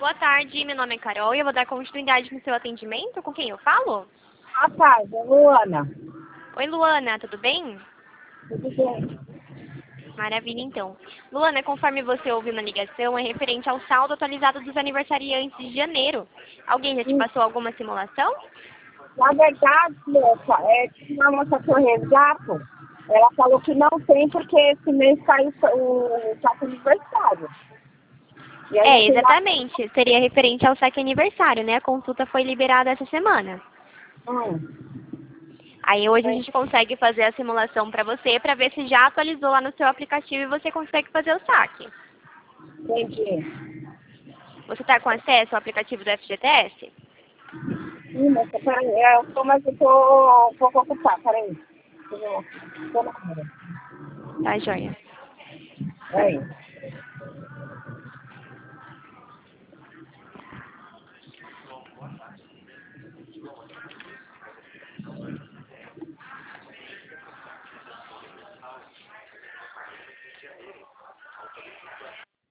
Boa tarde, meu nome é Carol e eu vou dar continuidade no seu atendimento. Com quem eu falo? Boa tarde, Luana. Oi, Luana, tudo bem? Tudo bem? Maravilha, então. Luana, conforme você ouviu na ligação, é referente ao saldo atualizado dos aniversariantes de janeiro. Alguém já te passou alguma simulação? Na verdade, moça, tinha uma moça que eu resgato, ela falou que não tem porque esse mês caiu o saco aniversário. E aí É, não tem nada. exatamente. Seria referente ao saque aniversário, né? A consulta foi liberada essa semana. Aí hoje a gente consegue fazer a simulação para você, para ver se já atualizou lá no seu aplicativo e você consegue fazer o saque. Entendi. Você está com acesso ao aplicativo do FGTS? Sim, moça, peraí, mas eu tô um pouco ocupada, peraí. Tô na hora. Tá, joia. Peraí.